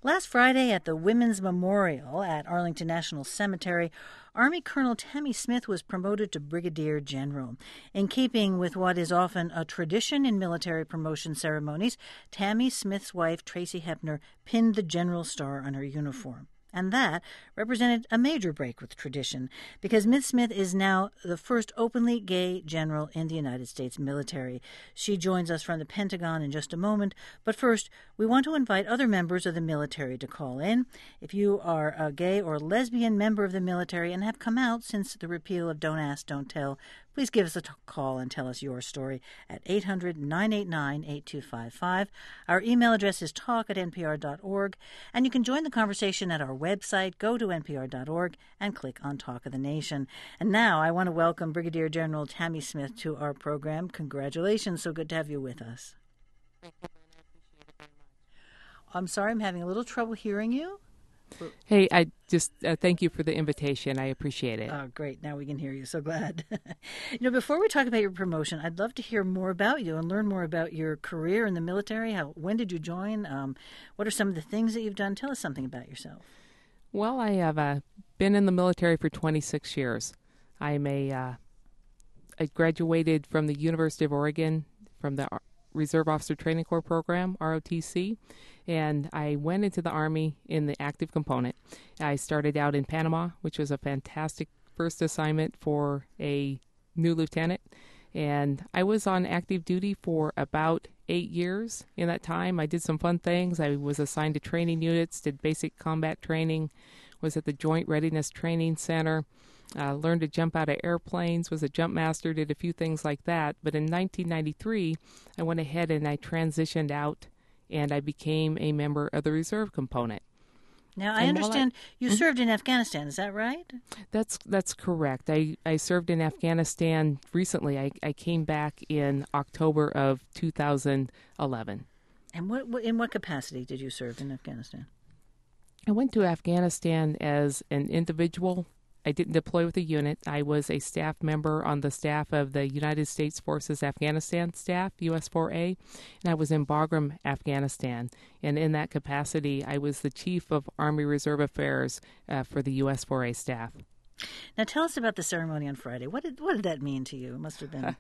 Last Friday at the Women's Memorial at Arlington National Cemetery, Army Colonel Tammy Smith was promoted to Brigadier General. In keeping with what is often a tradition in military promotion ceremonies, Tammy Smith's wife, Tracy Hepner, pinned the General Star on her uniform. And that represented a major break with tradition, because Miss Smith is now the first openly gay general in the United States military. She joins us from the Pentagon in just a moment, but first, we want to invite other members of the military to call in. If you are a gay or lesbian member of the military and have come out since the repeal of Don't Ask, Don't Tell, please give us a call and tell us your story at 800-989-8255. Our email address is talk@npr.org, and you can join the conversation at our website. Go to npr.org and click on Talk of the Nation. And now I want to welcome Brigadier General Tammy Smith to our program. Congratulations. So good to have you with us. Thank you, Lynn. I appreciate it very much. I'm sorry, I'm having a little trouble hearing you. Hey, I just thank you for the invitation. I appreciate it. Oh, great. Now we can hear you. So glad. Before we talk about your promotion, I'd love to hear more about you and learn more about your career in the military. When did you join? What are some of the things that you've done? Tell us something about yourself. Well, I have been in the military for 26 years. I graduated from the University of Oregon from the Reserve Officer Training Corps program, ROTC, and I went into the Army in the active component. I started out in Panama, which was a fantastic first assignment for a new lieutenant, and I was on active duty for about 8 years. In that time, I did some fun things. I was assigned to training units, did basic combat training, was at the Joint Readiness Training Center, learned to jump out of airplanes, was a jump master, did a few things like that. But in 1993, I went ahead and I transitioned out, and I became a member of the reserve component. Now, I understand you served in Afghanistan. Is that right? That's correct. I served in Afghanistan recently. I came back in October of 2011. And in what capacity did you serve in Afghanistan? I went to Afghanistan as an individual. I didn't deploy with a unit. I was a staff member on the staff of the United States Forces Afghanistan staff, US-4A, and I was in Bagram, Afghanistan. And in that capacity, I was the Chief of Army Reserve Affairs for the US-4A staff. Now tell us about the ceremony on Friday. What did that mean to you? It must have been...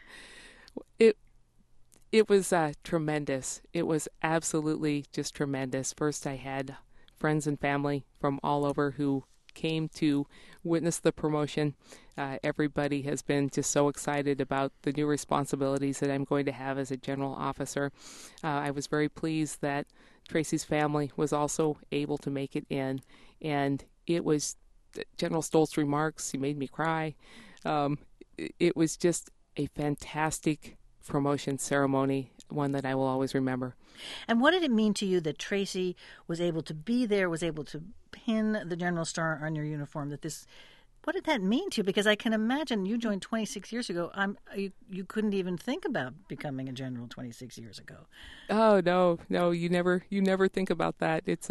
It was tremendous. It was absolutely just tremendous. First, I had friends and family from all over who came to witness the promotion. Everybody has been just so excited about the new responsibilities that I'm going to have as a general officer. I was very pleased that Tracy's family was also able to make it in, and it was General Stoltz's remarks. He made me cry. It was just a fantastic promotion ceremony, one that I will always remember. And what did it mean to you that Tracy was able to be there, was able to pin the General Star on your uniform? What did that mean to you? Because I can imagine you joined 26 years ago. You couldn't even think about becoming a general 26 years ago. Oh no, you never think about that. It's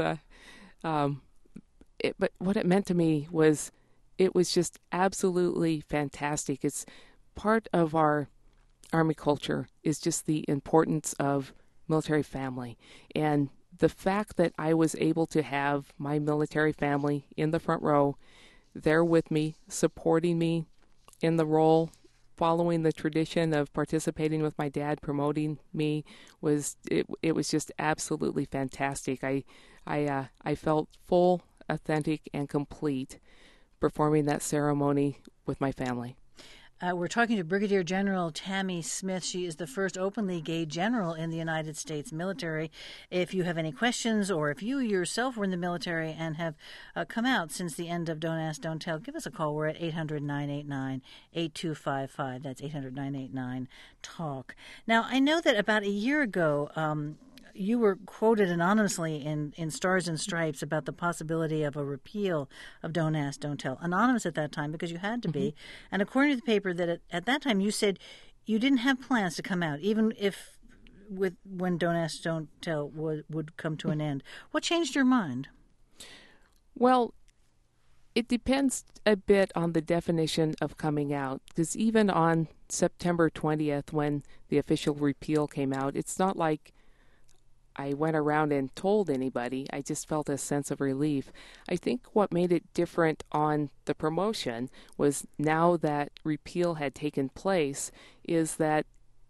but what it meant to me was, it was just absolutely fantastic. It's part of our Army culture is just the importance of military family, and the fact that I was able to have my military family in the front row, there with me, supporting me in the role, following the tradition of participating with my dad, promoting me, it was just absolutely fantastic. I felt full, authentic, and complete performing that ceremony with my family. We're talking to Brigadier General Tammy Smith. She is the first openly gay general in the United States military. If you have any questions, or if you yourself were in the military and have come out since the end of Don't Ask, Don't Tell, give us a call. We're at 800-989-8255. That's 800-989-TALK. Now, I know that about a year ago, you were quoted anonymously in Stars and Stripes about the possibility of a repeal of Don't Ask, Don't Tell. Anonymous at that time because you had to be. And according to the paper, that at that time you said you didn't have plans to come out, even if when Don't Ask, Don't Tell would come to an end. What changed your mind? Well, it depends a bit on the definition of coming out, because even on September 20th, when the official repeal came out, it's not like I went around and told anybody. I just felt a sense of relief. I think what made it different on the promotion was now that repeal had taken place is that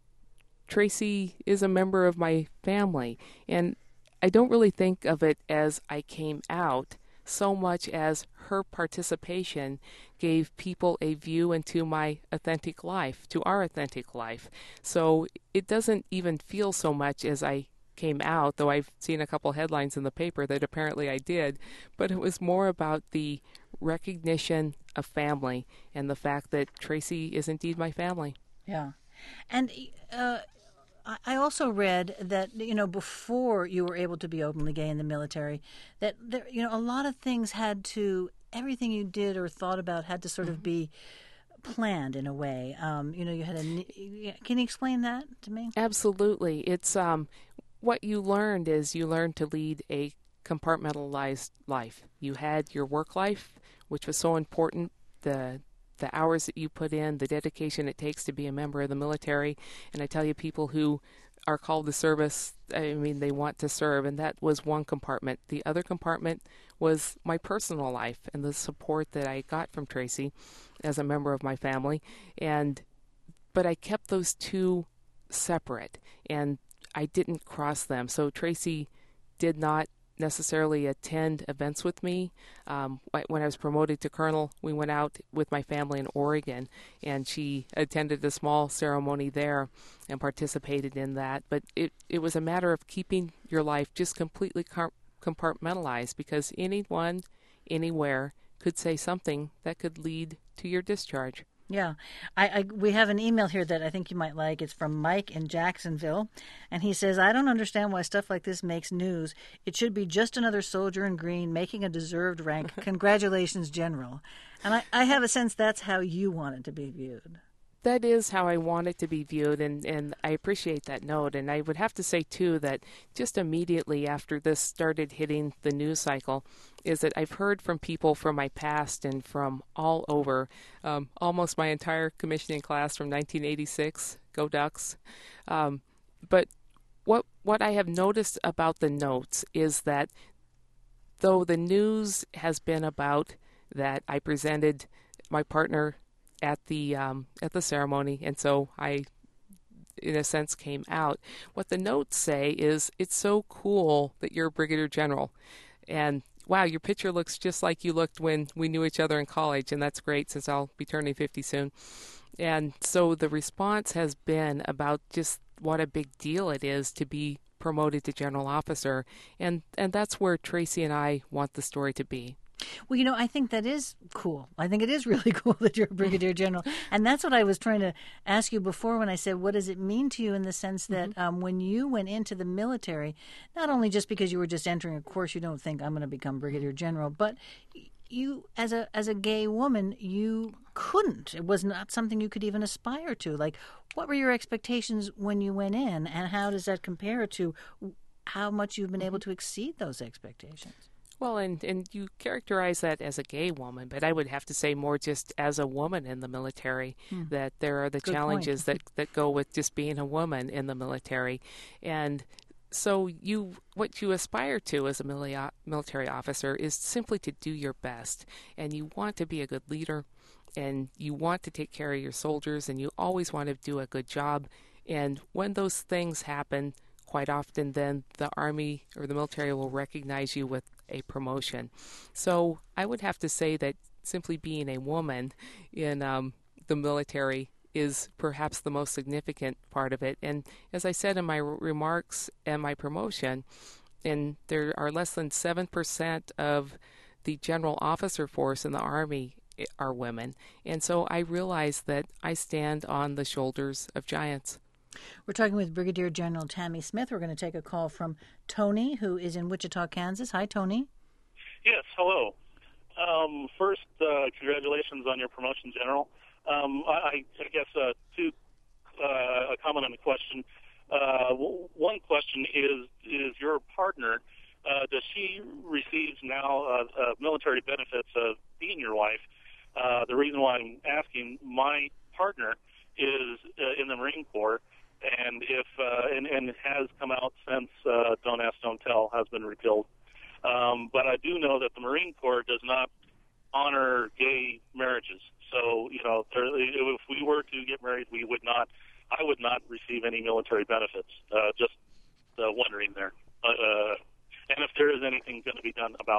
Tracy is a member of my family. And I don't really think of it as I came out so much as her participation gave people a view into my authentic life, to our authentic life. So it doesn't even feel so much as I came out, though I've seen a couple headlines in the paper that apparently I did, but it was more about the recognition of family and the fact that Tracy is indeed my family. Yeah. And I also read that, before you were able to be openly gay in the military, that there, a lot of things everything you did or thought about had to sort of be planned in a way. You had can you explain that to me? Absolutely. It's what you learned to lead a compartmentalized life. You had your work life, which was so important, the hours that you put in, the dedication it takes to be a member of the military. And I tell you, people who are called to service, I mean, they want to serve, and that was one compartment. The other compartment was my personal life and the support that I got from Tracy as a member of my family. But I kept those two separate, and I didn't cross them. So Tracy did not necessarily attend events with me. When I was promoted to colonel, we went out with my family in Oregon, and she attended a small ceremony there and participated in that. But it was a matter of keeping your life just completely compartmentalized, because anyone, anywhere, could say something that could lead to your discharge. Yeah. We have an email here that I think you might like. It's from Mike in Jacksonville. And he says, I don't understand why stuff like this makes news. It should be just another soldier in green making a deserved rank. Congratulations, General. And I have a sense that's how you want it to be viewed. That is how I want it to be viewed, and I appreciate that note. And I would have to say, too, that just immediately after this started hitting the news cycle is that I've heard from people from my past and from all over, almost my entire commissioning class from 1986, Go Ducks. But what I have noticed about the notes is that though the news has been about that I presented my partner at the ceremony, and so I, in a sense, came out. What the notes say is, it's so cool that you're a brigadier general, and wow, your picture looks just like you looked when we knew each other in college, and that's great since I'll be turning 50 soon. And so the response has been about just what a big deal it is to be promoted to general officer, and that's where Tracy and I want the story to be. Well, I think that is cool. I think it is really cool that you're a brigadier general. And that's what I was trying to ask you before when I said, what does it mean to you, in the sense that when you went into the military, not only just because you were just entering a course, you don't think I'm going to become brigadier general, but you, as a gay woman, you couldn't. It was not something you could even aspire to. Like, what were your expectations when you went in, and how does that compare to how much you've been able to exceed those expectations? Well, and you characterize that as a gay woman, but I would have to say more just as a woman in the military, that there are the Good challenges that go with just being a woman in the military. And so what you aspire to as a military officer is simply to do your best. And you want to be a good leader, and you want to take care of your soldiers, and you always want to do a good job. And when those things happen, quite often then the Army or the military will recognize you with a promotion. So I would have to say that simply being a woman in the military is perhaps the most significant part of it. And as I said in my remarks and my promotion, and there are less than 7% of the general officer force in the Army are women. And so I realize that I stand on the shoulders of giants. We're talking with Brigadier General Tammy Smith. We're going to take a call from Tony, who is in Wichita, Kansas. Hi, Tony. Yes, hello. First, congratulations on your promotion, General. I guess a comment and a question. One question is your partner, does she receive now military benefits of being your wife? The reason why I'm asking, my partner is in the Marine Corps, and if and it has come out since Don't Ask, Don't Tell has been repealed. But I do know that the Marine Corps does not honor gay marriages. So, if we were to get married, I would not receive any military benefits. Just wondering there. And if there is anything going to be done about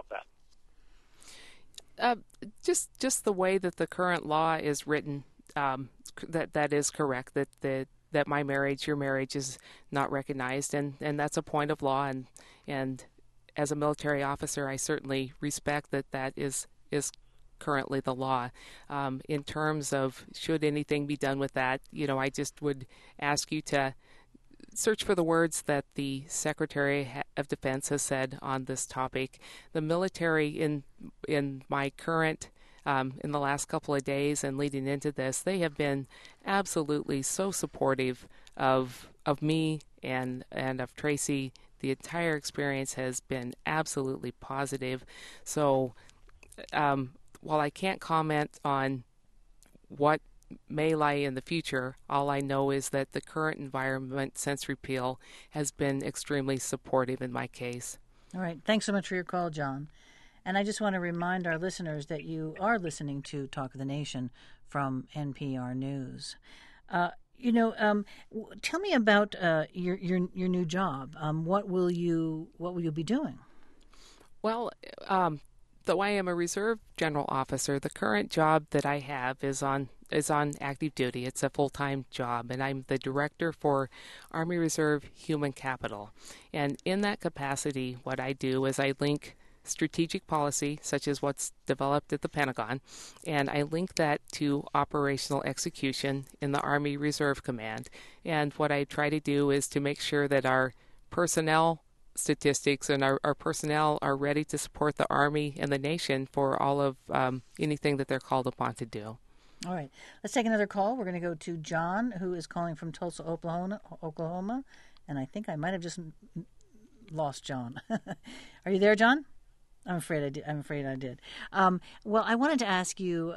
that. Just the way that the current law is written, that is correct. That my marriage, your marriage, is not recognized, and that's a point of law. And as a military officer, I certainly respect that is currently the law. In terms of should anything be done with that, I just would ask you to search for the words that the Secretary of Defense has said on this topic. The military in my current in the last couple of days and leading into this, they have been absolutely so supportive of me and of Tracy. The entire experience has been absolutely positive. So while I can't comment on what may lie in the future, all I know is that the current environment since repeal has been extremely supportive in my case. All right. Thanks so much for your call, John. And I just want to remind our listeners that you are listening to Talk of the Nation from NPR News. Tell me about your new job. What will you be doing? Well, though I am a reserve general officer, the current job that I have is on active duty. It's a full-time job, and I'm the director for Army Reserve Human Capital. And in that capacity, what I do is I link strategic policy, such as what's developed at the Pentagon, and I link that to operational execution in the Army Reserve Command. And what I try to do is to make sure that our personnel statistics and our personnel are ready to support the Army and the nation for all of anything that they're called upon to do. All right. Let's take another call. We're going to go to John, who is calling from Tulsa, Oklahoma. And I think I might have just lost John. Are you there, John? I'm afraid I did. Well, I wanted to ask you,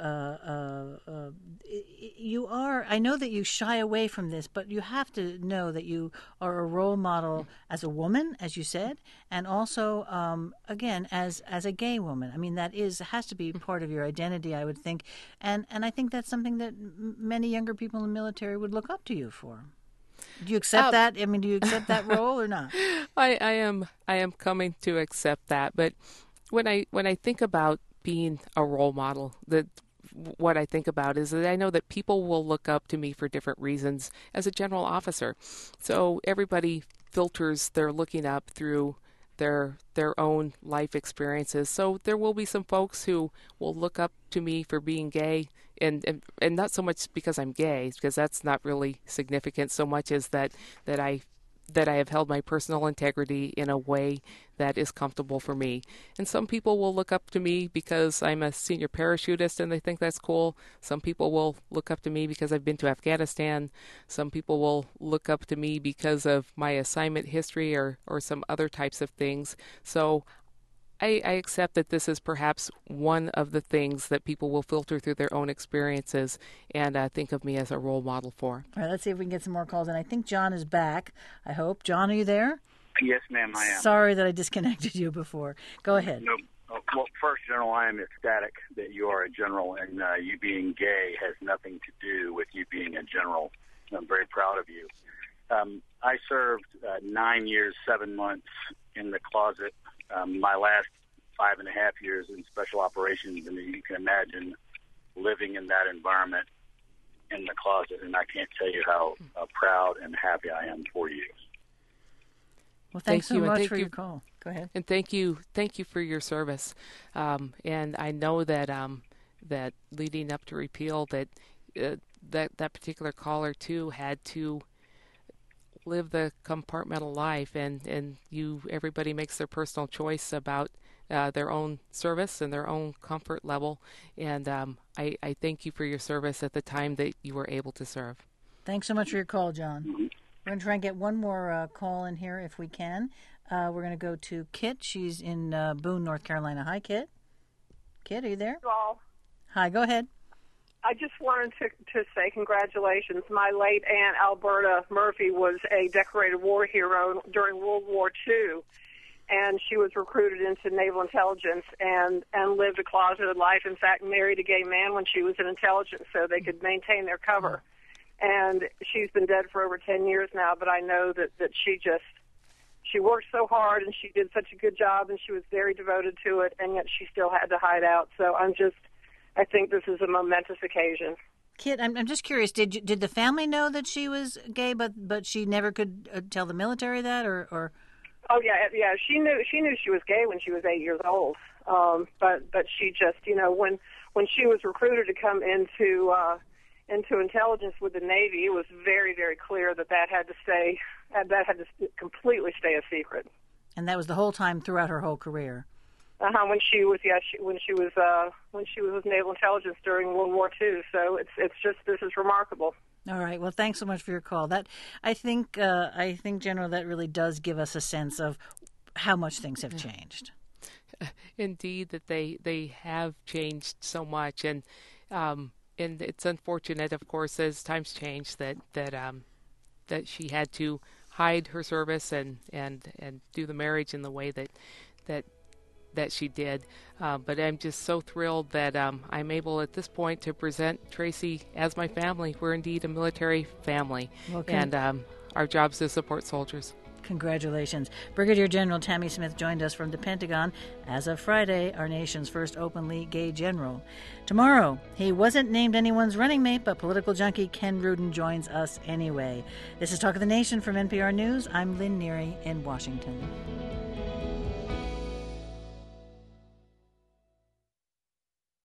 I know that you shy away from this, but you have to know that you are a role model as a woman, as you said, and also, again, as a gay woman. I mean, that has to be part of your identity, I would think. And I think that's something that many younger people in the military would look up to you for. Do you accept that? I mean, do you accept that role or not? I am coming to accept that, but when I think about being a role model, what I think about is that I know that people will look up to me for different reasons as a general officer. So everybody filters their looking up through their own life experiences. So there will be some folks who will look up to me for being gay, and not so much because I'm gay, because that's not really significant so much as that I have held my personal integrity in a way that is comfortable for me. And some people will look up to me because I'm a senior parachutist and they think that's cool. Some people will look up to me because I've been to Afghanistan. Some people will look up to me because of my assignment history or some other types of things. So I accept that this is perhaps one of the things that people will filter through their own experiences and think of me as a role model for. All right, let's see if we can get some more calls. And I think John is back, I hope. John, are you there? Yes, ma'am, I am. Sorry that I disconnected you before. Go ahead. No. Well, first, General, I am ecstatic that you are a general, and you being gay has nothing to do with you being a general. I'm very proud of you. I served 9 years, 7 months in the closet. My last 5.5 years in special operations, and you can imagine living in that environment in the closet, and I can't tell you how proud and happy I am for you. Well, thanks so much for your call. Go ahead. And thank you for your service. And I know that that leading up to repeal, that particular caller too had to live the compartmental life, and everybody makes their personal choice about their own service and their own comfort level. And I thank you for your service at the time that you were able to serve. Thanks so much for your call, John. Mm-hmm. We're going to try and get one more call in here if we can. We're going to go to Kit. She's in Boone, North Carolina. Hi, Kit. Kit, are you there? Hello. Hi, go ahead. I just wanted to say congratulations. My late aunt, Alberta Murphy, was a decorated war hero during World War II, and she was recruited into naval intelligence and lived a closeted life. In fact, married a gay man when she was in intelligence so they could maintain their cover. And she's been dead for over 10 years now, but I know that she worked so hard and she did such a good job and she was very devoted to it, and yet she still had to hide out. So I think this is a momentous occasion. Kit, I'm just curious, did the family know that she was gay, but she never could tell the military that, or? Oh yeah, she knew she was gay when she was 8 years old. But she just, when she was recruited to come into intelligence with the Navy, it was very, very clear that had to completely stay a secret. And that was the whole time throughout her whole career. When she was with naval intelligence during World War II. So this is remarkable. All right. Well, thanks so much for your call. That I think General, that really does give us a sense of how much things have changed. Indeed, that they have changed so much, and it's unfortunate, of course, as times change, that she had to hide her service and do the marriage in the way that she did. But I'm just so thrilled that I'm able at this point to present Tracy as my family. We're indeed a military family, and our job is to support soldiers. Congratulations. Brigadier General Tammy Smith joined us from the Pentagon, as of Friday, our nation's first openly gay general. Tomorrow, he wasn't named anyone's running mate, but political junkie Ken Rudin joins us anyway. This is Talk of the Nation from NPR News. I'm Lynn Neary in Washington.